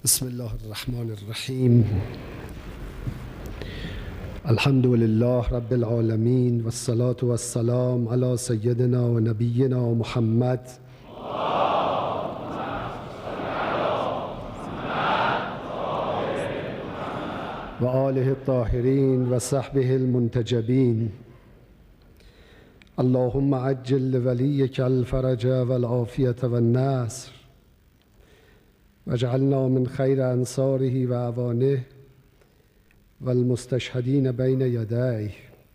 بسم الله الرحمن الرحیم. الحمد لله رب العالمین و الصلاة و السلام علی سیدنا و نبینا محمد و آله الطاهرین و صحبه المنتجبین. اللهم عجل لولیک الفرج والعافیة والنصر واجعلنا من خیر انصاره و اعوانه والمستشهدین بین یدیه.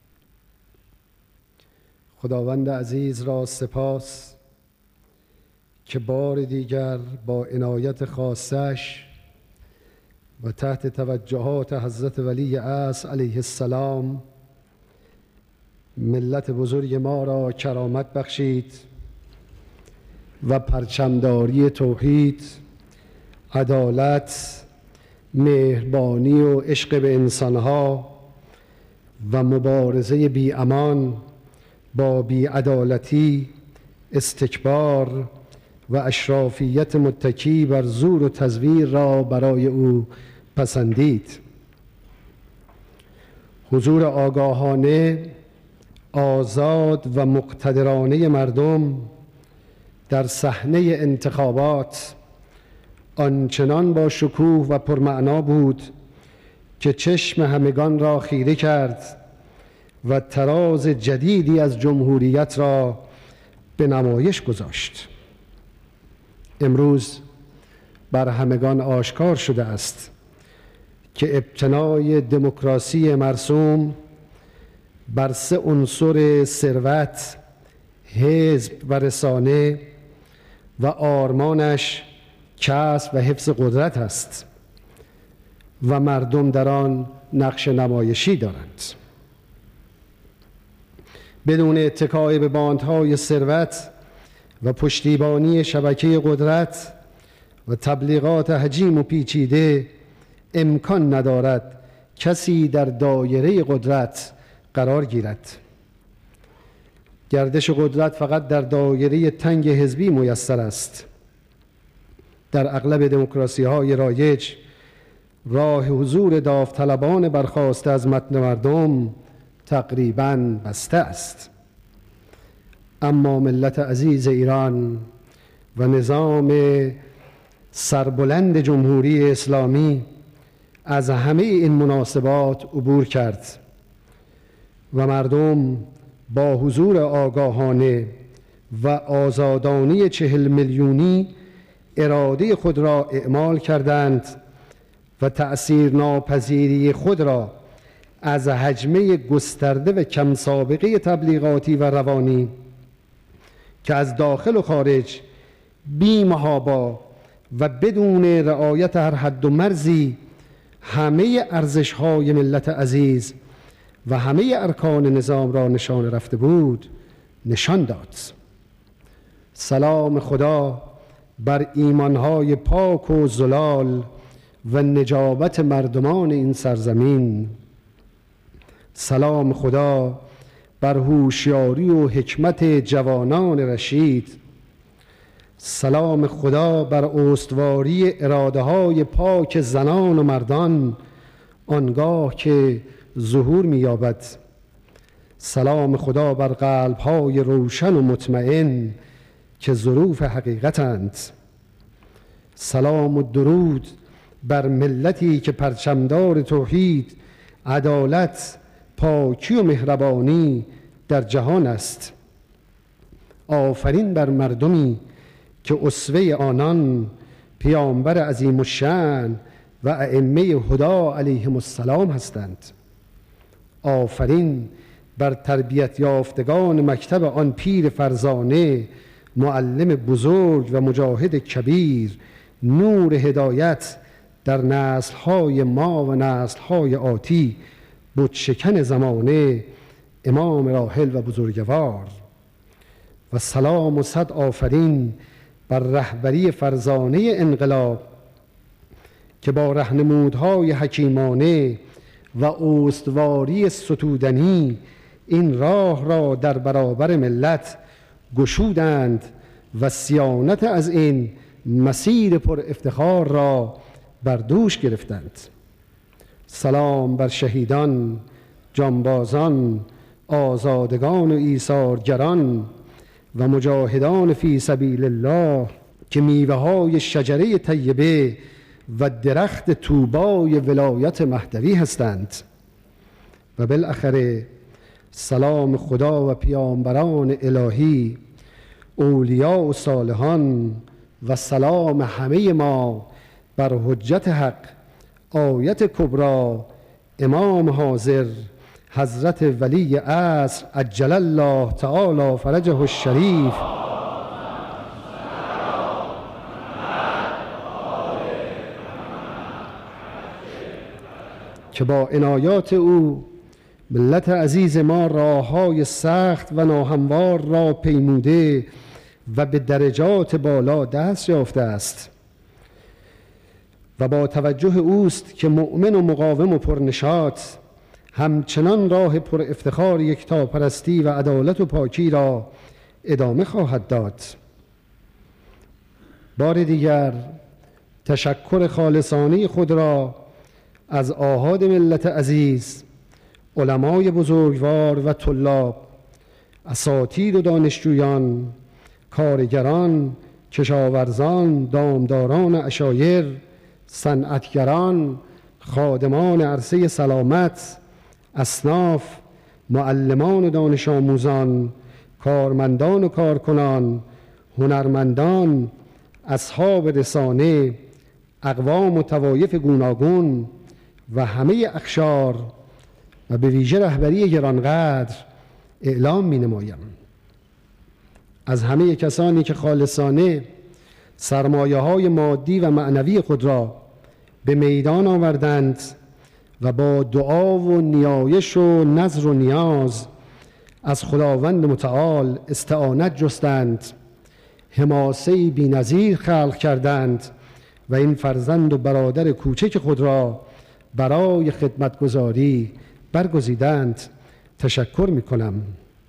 خداوند عزیز را سپاس که بار دیگر با عنایت خاصش و تحت توجهات حضرت ولی عصر علیه السلام ملت بزرگ ما را کرامت بخشید و پرچمداری توحید، عدالت، مهربانی و عشق به انسانها و مبارزه بی امان با بی‌عدالتی، استکبار و اشرافیت متکی بر زور و تزویر را برای او پسندید. حضور آگاهانه، آزاد و مقتدرانه مردم در صحنه انتخابات آنچنان با شکوه و پرمعنا بود که چشم همگان را خیره کرد و طراز جدیدی از جمهوریت را به نمایش گذاشت. امروز بر همگان آشکار شده است که ابتنای دموکراسی مرسوم بر سه عنصر ثروت، حزب و رسانه و آرمانش کسب و حفظ قدرت است و مردم در آن نقش نمایشی دارند. بدون اتکای به باندهای ثروت و پشتیبانی شبکه قدرت و تبلیغات حجیم و پیچیده امکان ندارد کسی در دایره قدرت قرار گیرد. گردش قدرت فقط در دایره تنگ حزبی میسر است. در اغلب دموکراسی‌های رایج راه حضور داوطلبان برخاسته از متن مردم تقریباً بسته است. اما ملت عزیز ایران و نظام سربلند جمهوری اسلامی از همه این مناسبات عبور کرد و مردم با حضور آگاهانه و آزادانه 40 میلیونی اراده خود را اعمال کردند و تأثیر ناپذیری خود را از حجمه گسترده و کم سابقه تبلیغاتی و روانی که از داخل و خارج بی محابا و بدون رعایت هر حد و مرزی همه ارزش‌های ملت عزیز و همه ارکان نظام را نشان رفته بود نشان داد. سلام خدا بر ایمانهای پاک و زلال و نجابت مردمان این سرزمین. سلام خدا بر هوشیاری و حکمت جوانان رشید. سلام خدا بر استواری اراده های پاک زنان و مردان آنگاه که ظهور می‌یابد. سلام خدا بر قلب‌های روشن و مطمئن که ظروف حقیقتند. سلام و درود بر ملتی که پرچمدار توحید، عدالت، پاکی و مهربانی در جهان است. آفرین بر مردمی که اسوه آنان پیامبر عظیم الشأن و ائمه هدا علیهم السلام هستند. آفرین بر تربیت یافتگان مکتب آن پیر فرزانه، معلم بزرگ و مجاهد کبیر، نور هدایت در نسل‌های ما و نسل‌های آتی، بتشکن زمانه، امام راحل و بزرگوار. و سلام و صد آفرین بر رهبری فرزانه انقلاب که با راهنمودهای حکیمانه و استواری ستودنی این راه را در برابر ملت گشودند و صیانت از این مسیر پر افتخار را بر دوش گرفتند. سلام بر شهیدان، جانبازان، آزادگان و ایثارگران و مجاهدان فی سبیل الله که میوه های شجره طیبه و درخت طوبای ولایت مهدوی هستند. و بالاخره سلام خدا و پیامبران الهی، اولیا و صالحان و سلام همه ما بر حجت حق، آیت کبری، امام حاضر، حضرت ولی عصر عجل الله تعالی فرجه الشریف که با عنایات او ملت عزیز ما راههای سخت و ناهموار را پیموده و به درجات بالا دست یافته است و با توجه اوست که مؤمن و مقاوم و پرنشاط همچنان راه پر افتخار یکتاپرستی و عدالت و پاکی را ادامه خواهد داد. بار دیگر تشکر خالصانه خود را از آحاد ملت عزیز، علمای بزرگوار و طلاب، اساتید و دانشجویان، کارگران، کشاورزان، دامداران عشایر، صنعتگران، خادمان عرصه سلامت، اصناف، معلمان و دانش آموزان، کارمندان و کارکنان، هنرمندان، اصحاب رسانه، اقوام و طوایف گوناگون و همه اقشار و به ویژه رهبری گرانقدر اعلام می نمایم از همه کسانی که خالصانه سرمایه های مادی و معنوی خود را به میدان آوردند و با دعا و نیایش و نذر و نیاز از خداوند متعال استعانت جستند، حماسه‌ای بی‌نظیر خلق کردند و این فرزند و برادر کوچک خود را برای خدمتگزاری برگزیدند. تشکر می‌کنم.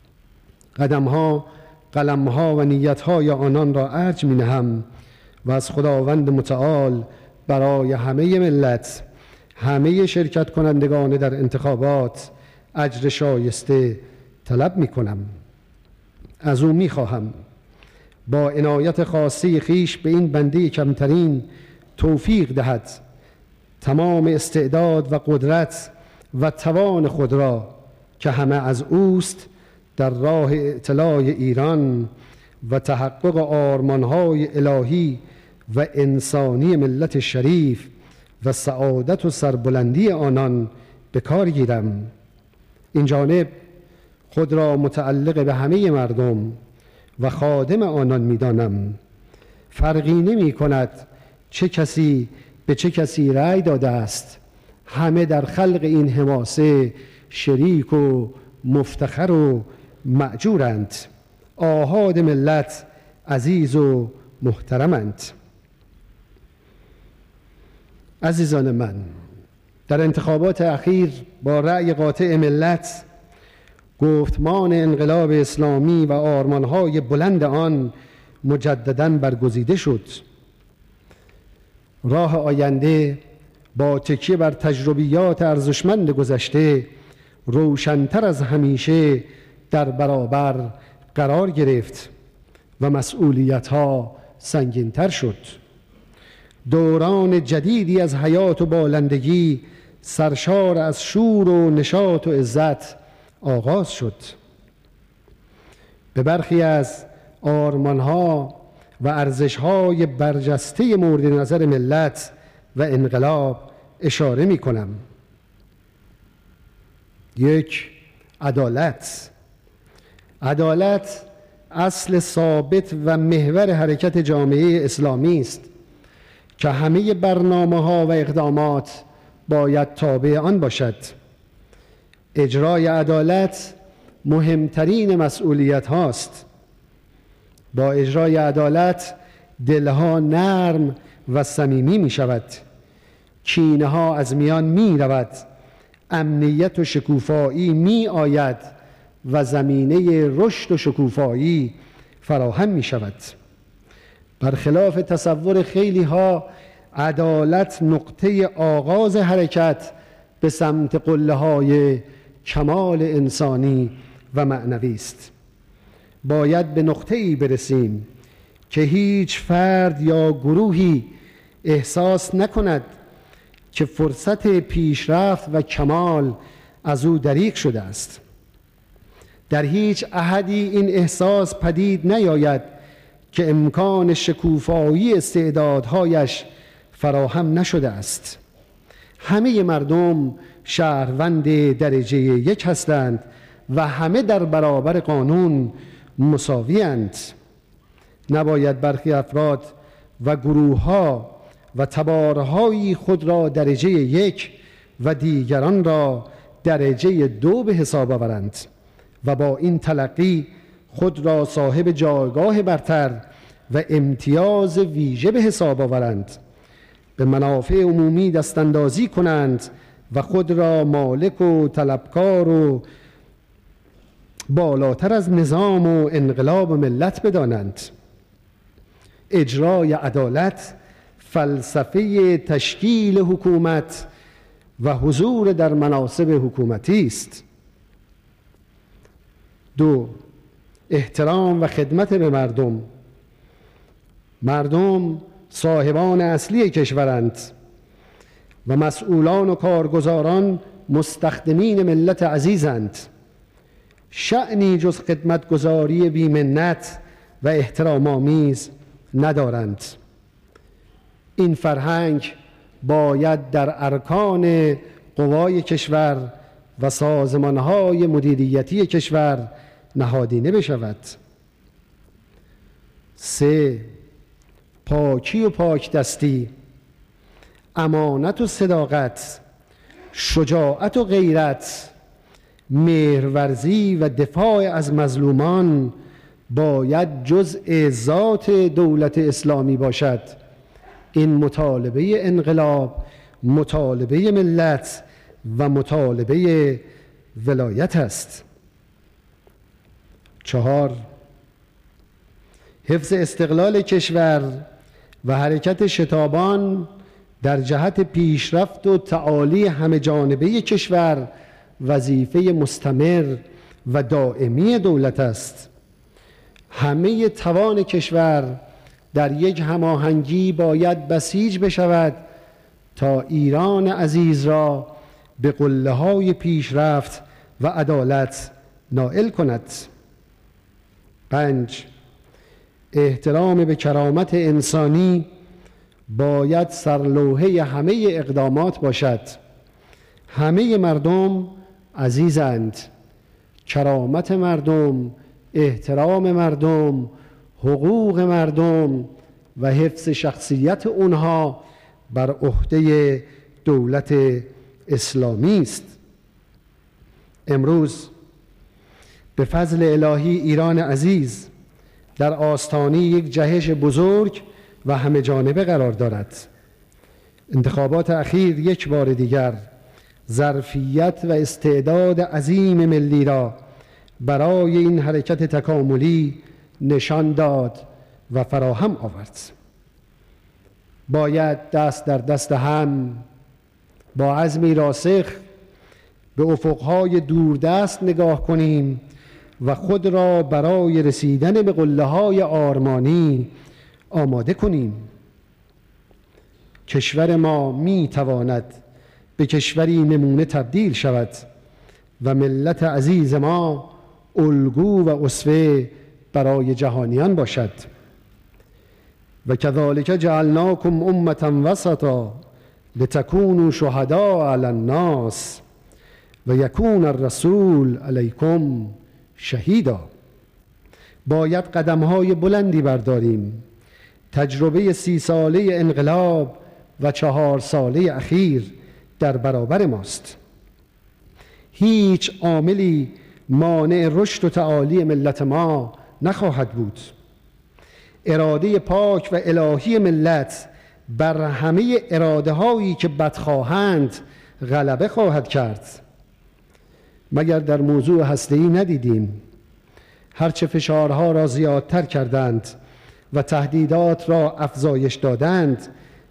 قدم‌ها، قلم‌ها و نیت‌های آنان را ارج می‌نهم و از خداوند متعال برای همه ملت، همه شرکت کنندگان در انتخابات اجر شایسته طلب می‌کنم. از او می‌خواهم با عنایت خاصه خیش به این بنده کمترین توفیق دهد تمام استعداد و قدرت و توان خود را که همه از اوست در راه اطلاع ایران و تحقق آرمان‌های الهی و انسانی ملت شریف و سعادت و سربلندی آنان به کار گیرم. این جانب خود را متعلق به همه مردم و خادم آنان می‌دانم. فرقی نمی‌کند چه کسی به چه کسی رأی داده است. همه در خلق این حماسه شریک و مفتخر و مأجورند. آحاد ملت عزیز و محترمند. عزیزان من، در انتخابات اخیر با رأی قاطع ملت گفتمان انقلاب اسلامی و آرمان‌های بلند آن مجدداً برگزیده شد. راه آینده با تکیه بر تجربیات ارزشمند گذشته روشن‌تر از همیشه در برابر قرار گرفت و مسئولیت‌ها سنگین‌تر شد. دوران جدیدی از حیات و بالندگی سرشار از شور و نشاط و عزت آغاز شد. به برخی از آرمان‌ها و ارزش‌های برجسته مورد نظر ملت و انقلاب اشاره می‌کنم. 1. عدالت. عدالت اصل ثابت و محور حرکت جامعه اسلامی است که همه برنامه‌ها و اقدامات باید تابع آن باشد. اجرای عدالت مهمترین مسئولیت هاست. با اجرای عدالت دلها نرم و صمیمی می شود، کینه ها از میان می رود، امنیت و شکوفایی می آید و زمینه رشد و شکوفایی فراهم می شود. برخلاف تصور خیلی ها عدالت نقطه آغاز حرکت به سمت قله‌های کمال انسانی و معنوی است. باید به نقطه‌ای برسیم که هیچ فرد یا گروهی احساس نکند که فرصت پیشرفت و کمال از او دریغ شده است. در هیچ احدی این احساس پدید نیاید که امکان شکوفایی استعدادهایش فراهم نشده است. همه مردم شهروند درجه یک هستند و همه در برابر قانون مساوی‌اند. نباید برخی افراد و گروه‌ها و تبارهایی خود را درجه یک و دیگران را درجه دو به حساب آورند و با این تلقی خود را صاحب جایگاه برتر و امتیاز ویژه به حساب آورند، به منافع عمومی دستاندازی کنند و خود را مالک و طلبکار و بالاتر از نظام و انقلاب ملت بدانند. اجرای عدالت فلسفه تشکیل حکومت و حضور در مناصب حکومتی است. 2. احترام و خدمت به مردم. مردم صاحبان اصلی کشورند و مسئولان و کارگزاران مستخدمین ملت عزیزند. شأنی جز خدمتگزاری بی‌منت و احترام آمیز ندارند. این فرهنگ باید در ارکان قوای کشور و سازمانهای مدیریتی کشور نهادینه بشود. 3. پاکی و پاکدستی، امانت و صداقت، شجاعت و غیرت، مهرورزی و دفاع از مظلومان باید جزء ذات دولت اسلامی باشد. این مطالبه انقلاب، مطالبه ملت و مطالبه ولایت است. 4. حفظ استقلال کشور و حرکت شتابان در جهت پیشرفت و تعالی همه جانبه کشور وظیفه مستمر و دائمی دولت است. همه توان کشور در یک هماهنگی باید بسیج بشود تا ایران عزیز را به قله‌های پیشرفت و عدالت نائل کند. 5. احترام به کرامت انسانی باید سرلوحه همه اقدامات باشد. همه مردم عزیزند. کرامت مردم، احترام مردم، حقوق مردم و حفظ شخصیت اونها بر عهده دولت اسلامی است. امروز به فضل الهی ایران عزیز در آستانه یک جهش بزرگ و همه جانبه قرار دارد. انتخابات اخیر یک بار دیگر ظرفیت و استعداد عظیم ملی را برای این حرکت تکاملی نشان داد و فراهم آورد. باید دست در دست هم با عزمی راسخ به افقهای دوردست نگاه کنیم و خود را برای رسیدن به قله‌های آرمانی آماده کنیم. کشور ما می تواند به کشوری نمونه تبدیل شود و ملت عزیز ما الگو و اسوه برای جهانیان باشد. و کذالک جعلناکم امة وسطا لتکونوا شهداء علی الناس و یکون الرسول علیکم شهیدا. باید قدم‌های بلندی برداریم. تجربه 30 ساله انقلاب و 4 ساله اخیر در برابر ماست. هیچ عاملی مانع رشد و تعالی ملت ما نخواهد بود. اراده پاک و الهی ملت بر همه اراده هایی که بدخواهند غلبه خواهد کرد. مگر در موضوع هسته‌ای ندیدیم هرچه فشارها را زیادتر کردند و تهدیدات را افزایش دادند،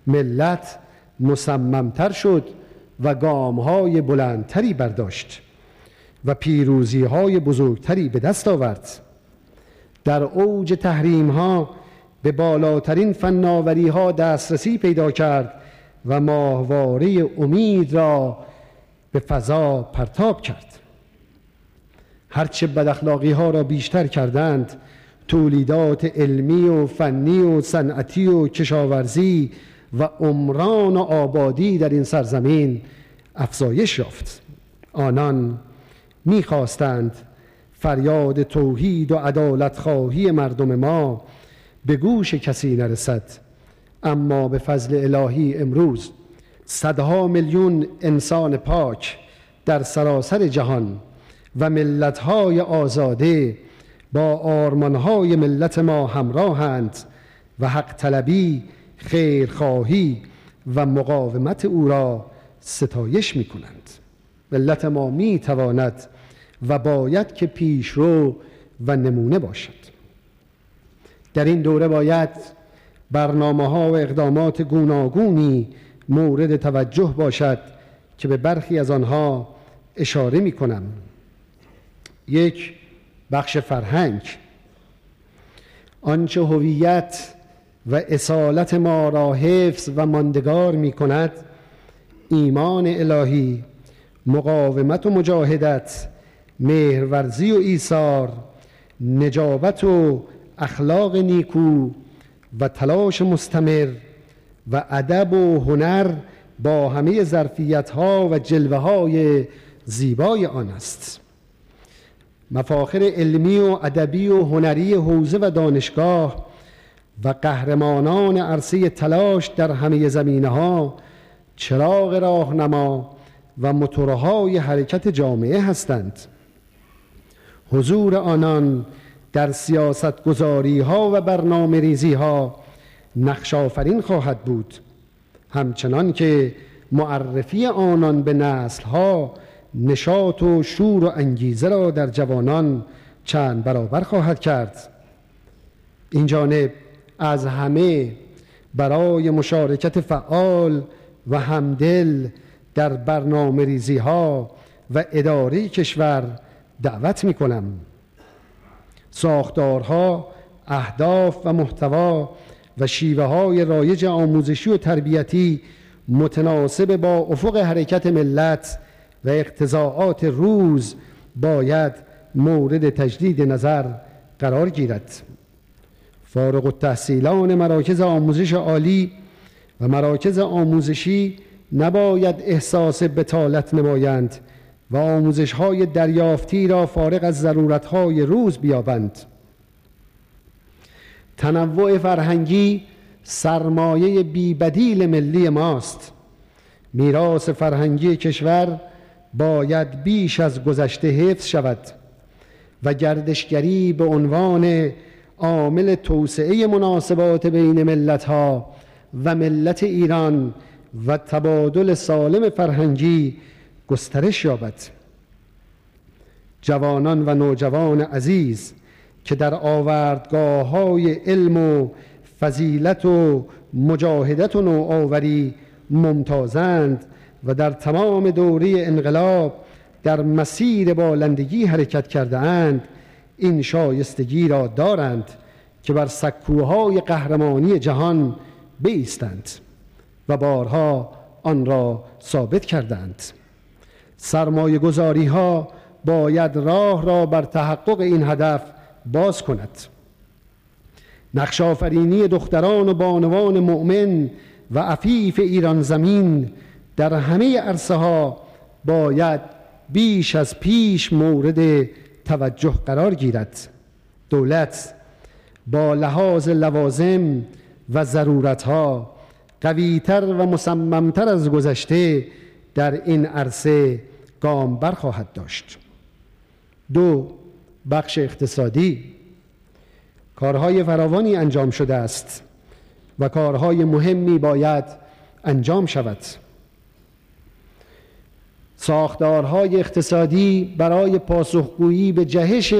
ملت مصممتر شد و گام‌های بلندتری برداشت و پیروزی‌های بزرگتری به دست آورد. در اوج تحریم‌ها به بالاترین فناوری‌ها دسترسی پیدا کرد و ماهواره امید را به فضا پرتاب کرد. هرچه بداخلاقی‌ها را بیشتر کردند، تولیدات علمی و فنی و صنعتی و کشاورزی و عمران و آبادی در این سرزمین افزایش یافت. آنان می‌خواستند فریاد توحید و عدالت خواهی مردم ما به گوش کسی نرسد، اما به فضل الهی امروز صدها میلیون انسان پاک در سراسر جهان و ملت‌های آزاده با آرمان‌های ملت ما همراهند و حق طلبی، خیرخواهی و مقاومت او را ستایش می‌کنند. ملت ما می‌تواند و باید که پیشرو و نمونه باشد. در این دوره باید برنامه‌ها و اقدامات گوناگونی مورد توجه باشد که به برخی از آنها اشاره می‌کنم. یک، بخش فرهنگ. آنچه هویت و اصالت ما را حفظ و ماندگار می‌کند، ایمان الهی، مقاومت و مجاهدت، مهرورزی و ایثار، نجابت و اخلاق نیکو و تلاش مستمر و ادب و هنر با همه ظرفیت‌ها و جلوه‌های زیبای آن است. مفاخر علمی و ادبی و هنری حوزه و دانشگاه و قهرمانان عرصه تلاش در همه زمینه‌ها چراغ راهنما و موتورهای حرکت جامعه هستند. حضور آنان در سیاست‌گذاری‌ها و برنامه‌ریزی‌ها نقش آفرین خواهد بود، همچنان که معرفی آنان به نسل‌ها نشاط و شور و انگیزه را در جوانان چند برابر خواهد کرد. این جانب از همه برای مشارکت فعال و همدل در برنامه‌ریزی‌ها و اداره کشور دعوت می‌کنم. ساختارها، اهداف و محتوا و شیوه‌های رایج آموزشی و تربیتی متناسب با افق حرکت ملت و اقتضاعات روز باید مورد تجدید نظر قرار گیرد. فارغ التحصیلان مراکز آموزش عالی و مراکز آموزشی نباید احساس بطالت نمایند و آموزش‌های دریافتی را فارغ از ضرورت‌های روز بیابند. تنوع فرهنگی سرمایه بی‌بدیل ملی ماست. میراث فرهنگی کشور باید بیش از گذشته حفظ شود و گردشگری به عنوان عامل توسعه مناسبات بین ملت‌ها و ملت ایران و تبادل سالم فرهنگی گسترش یابد. جوانان و نوجوان عزیز که در آوردگاه‌های علم و فضیلت و مجاهدت و نوآوری ممتازند و در تمام دوره انقلاب در مسیر بالندگی حرکت کرده اند، این شایستگی را دارند که بر سکوهای قهرمانی جهان بایستند و بارها آن را ثابت کردند. سرمایه گذاری ها باید راه را بر تحقق این هدف باز کند. نقش آفرینی دختران و بانوان مؤمن و عفیف ایران زمین در همه عرصه ها باید بیش از پیش مورد توجه قرار گیرد. دولت با لحاظ لوازم و ضرورتها قوی‌تر و مصممتر از گذشته در این عرصه گام برخواهد داشت. 2. بخش اقتصادی. کارهای فراوانی انجام شده است و کارهای مهمی باید انجام شود. ساختارهای اقتصادی برای پاسخگویی به جهش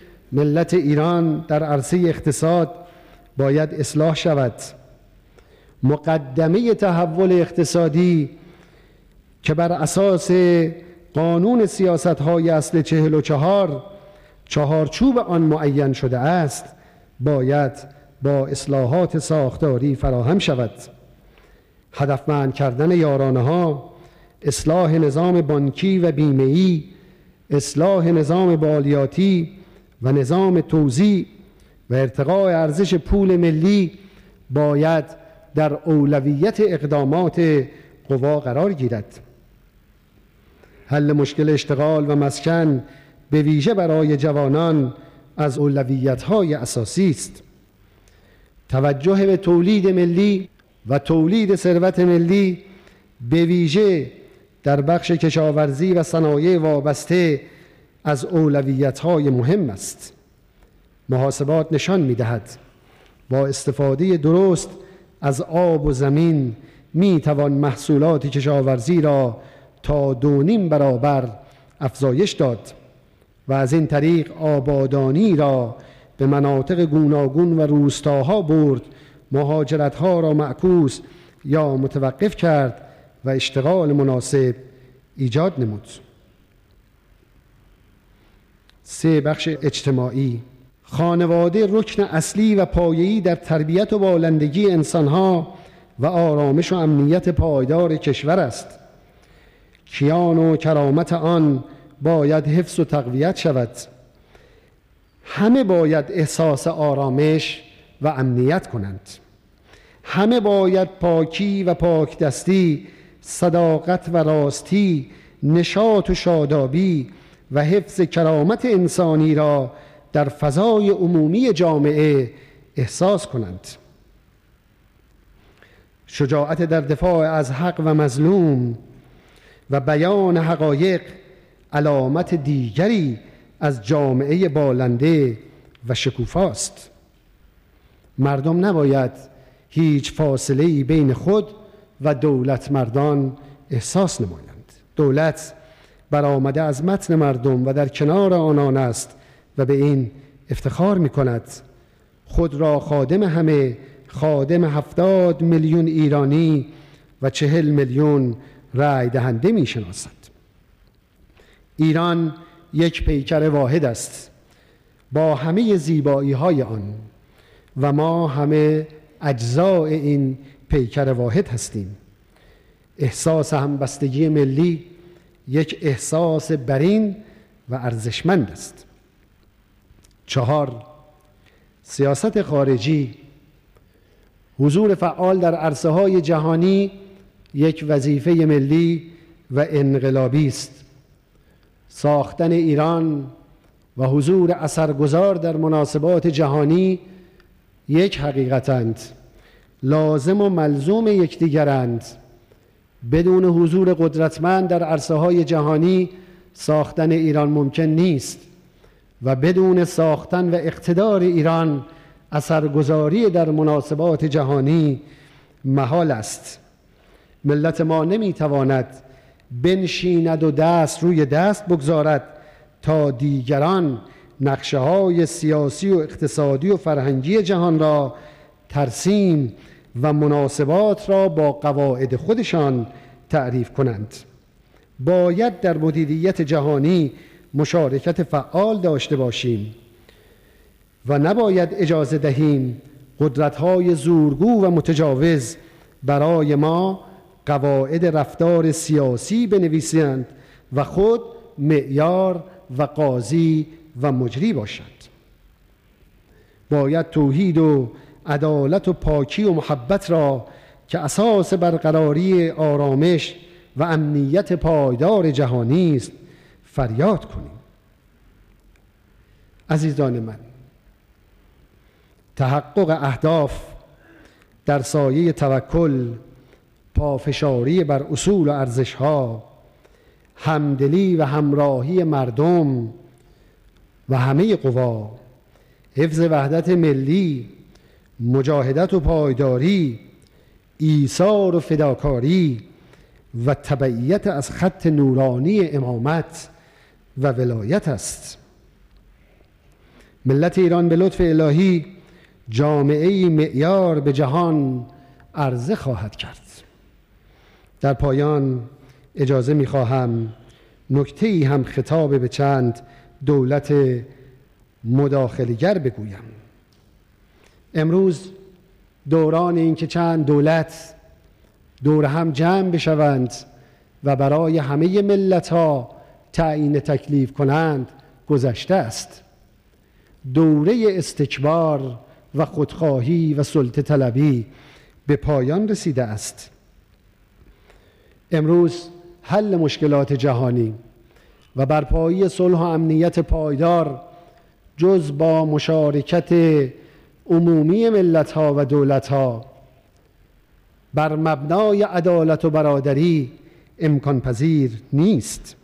ملت ایران در عرصه اقتصاد باید اصلاح شود. مقدمه تحول اقتصادی که بر اساس قانون سیاست‌های اصل 44 چهارچوب آن معین شده است باید با اصلاحات ساختاری فراهم شود. هدفمند کردن یارانه‌ها، اصلاح نظام بانکی و بیمه‌ای، اصلاح نظام مالیاتی و نظام توزیع و ارتقاء ارزش پول ملی باید در اولویت اقدامات قوا قرار گیرد. حل مشکل اشتغال و مسکن به ویژه برای جوانان از اولویت‌های اساسی است. توجه به تولید ملی و تولید ثروت ملی به ویژه در بخش کشاورزی و صنایع وابسته از اولویت‌های مهم است. محاسبات نشان می‌دهد با استفاده درست از آب و زمین می‌توان محصولات کشاورزی را تا 2.5 برابر افزایش داد و از این طریق آبادانی را به مناطق گوناگون و روستاها برد، مهاجرت‌ها را معکوس یا متوقف کرد و اشتغال مناسب ایجاد نمود. 3. بخش اجتماعی. خانواده رکن اصلی و پایه‌ای در تربیت و بالندگی انسان‌ها و آرامش و امنیت پایدار کشور است. کیان و کرامت آن باید حفظ و تقویت شود. همه باید احساس آرامش و امنیت کنند. همه باید پاکی و پاکدستی، صداقت و راستی، نشاط و شادابی و حفظ کرامت انسانی را در فضای عمومی جامعه احساس کنند. شجاعت در دفاع از حق و مظلوم و بیان حقایق علامت دیگری از جامعه بالنده و شکوفاست. مردم نباید هیچ فاصله‌ای بین خود و دولت مردان احساس نمایند. دولت برآمده از متن مردم و در کنار آنان است و به این افتخار می کند. خود را خادم همه، خادم 70 میلیون ایرانی و 40 میلیون رای دهنده می شناسد. ایران یک پیکر واحد است با همه زیبایی های آن و ما همه اجزاء این پیکر واحد هستیم. احساس همبستگی ملی یک احساس برین و ارزشمند است. 4. سیاست خارجی. حضور فعال در عرصه‌های جهانی یک وظیفه ملی و انقلابی است. ساختن ایران و حضور اثرگذار در مناسبات جهانی یک حقیقتند، لازم و ملزوم یکدیگرند. بدون حضور قدرتمند در عرصه‌های جهانی ساختن ایران ممکن نیست و بدون ساختن و اقتدار ایران اثرگذاری در مناسبات جهانی محال است. ملت ما نمیتواند بنشیند و دست روی دست بگذارد تا دیگران نقشه‌های سیاسی و اقتصادی و فرهنگی جهان را ترسیم و مناسبات را با قواعد خودشان تعریف کنند. باید در مدیریت جهانی مشارکت فعال داشته باشیم و نباید اجازه دهیم قدرت‌های زورگو و متجاوز برای ما قواعد رفتار سیاسی بنویسند و خود معیار و قاضی و مجری باشند. باید توحید و عدالت و پاکی و محبت را که اساس برقراری آرامش و امنیت پایدار جهانی است فریاد کنیم. عزیزان من، تحقق اهداف در سایه توکل، پافشاری بر اصول و ارزش‌ها، همدلی و همراهی مردم و همه قوا، حفظ وحدت ملی، مجاهدت و پایداری، ایثار و فداکاری و تبعیت از خط نورانی امامت و ولایت است. ملت ایران به لطف الهی جامعه‌ای معیار به جهان عرضه خواهد کرد. در پایان اجازه می‌خواهم نکته‌ای هم خطاب به چند دولت مداخله‌گر بگویم. امروز دوران این که چند دولت دور هم جمع بشوند و برای همه ملت‌ها تعیین تکلیف کنند گذشته است. دوره استکبار و خودخواهی و سلطه طلبی به پایان رسیده است. امروز حل مشکلات جهانی و برپایی صلح و امنیت پایدار جز با مشارکت عمومی ملت‌ها و دولت‌ها بر مبنای عدالت و برادری امکان پذیر نیست.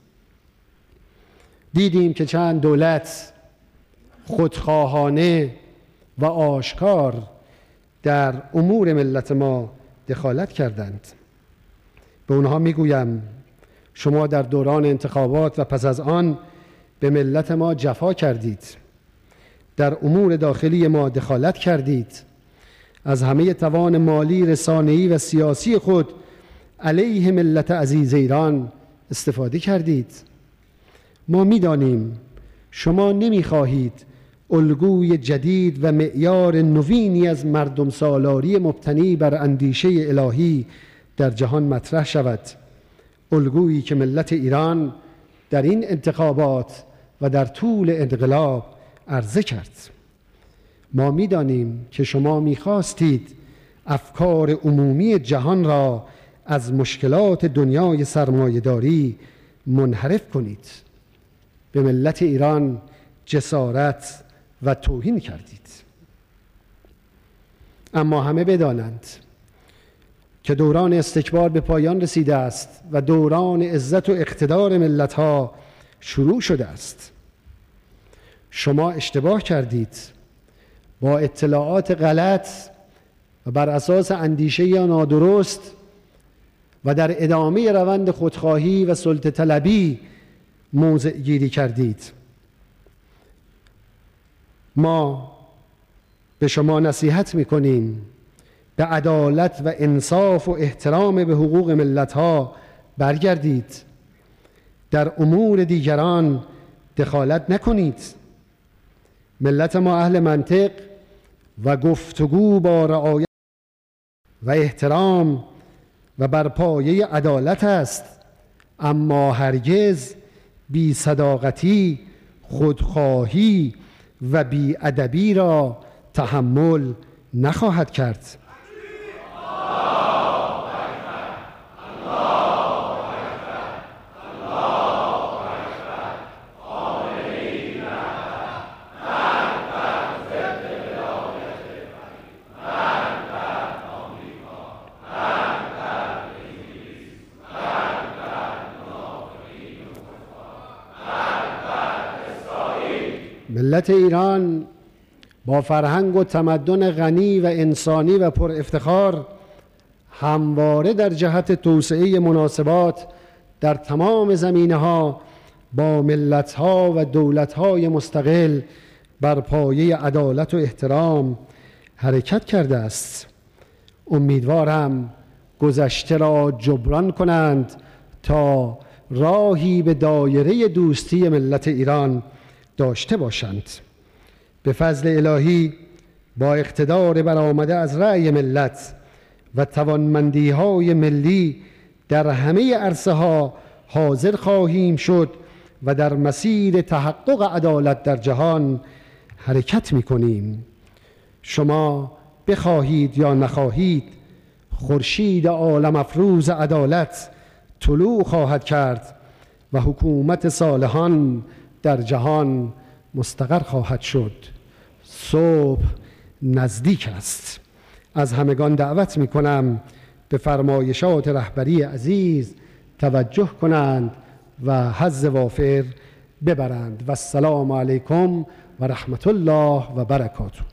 دیدیم که چند دولت خودخواهانه و آشکار در امور ملت ما دخالت کردند. به اونها میگویم شما در دوران انتخابات و پس از آن به ملت ما جفا کردید، در امور داخلی ما دخالت کردید، از همه توان مالی، رسانه‌ای و سیاسی خود علیه ملت عزیز ایران استفاده کردید. ما می‌دانیم شما نمی‌خواهید الگوی جدید و معیار نوینی از مردم سالاری مبتنی بر اندیشه الهی در جهان مطرح شود، الگویی که ملت ایران در این انتخابات و در طول انقلاب عرضه کرد. ما می‌دانیم که شما می‌خواستید افکار عمومی جهان را از مشکلات دنیای سرمایه‌داری منحرف کنید. به ملت ایران جسارت و توهین کردید. اما همه بدانند که دوران استکبار به پایان رسیده است و دوران عزت و اقتدار ملت‌ها شروع شده است. شما اشتباه کردید. با اطلاعات غلط و بر اساس اندیشه نادرست و در ادامه روند خودخواهی و سلطه طلبی موضع گیری کردید. ما به شما نصیحت می‌کنیم به عدالت و انصاف و احترام به حقوق ملت‌ها برگردید. در امور دیگران دخالت نکنید. ملت ما اهل منطق و گفتگو با رعایت و احترام و بر پایه عدالت است، اما هرگز بی صداقتی، خودخواهی و بی ادبی را تحمل نخواهد کرد. ملت ایران با فرهنگ و تمدن غنی و انسانی و پر افتخار همواره در جهت توسعه مناسبات در تمام زمینه‌ها با ملت‌ها و دولت‌های مستقل بر پایه عدالت و احترام حرکت کرده است. امیدوارم گذشته را جبران کنند تا راهی به دایره دوستی ملت ایران داشته باشند. به فضل الهی با اقتدار برآمده از رأی ملت و توانمندی‌های ملی در همه عرصه‌ها حاضر خواهیم شد و در مسیر تحقق عدالت در جهان حرکت می‌کنیم. شما بخواهید یا نخواهید خورشید عالم افروز عدالت طلوع خواهد کرد و حکومت صالحان در جهان مستقر خواهد شد. صبح نزدیک است. از همگان دعوت می‌کنم به فرمایشات رهبری عزیز توجه کنند و حظ وافر ببرند. و السلام علیکم و رحمت الله و برکاته.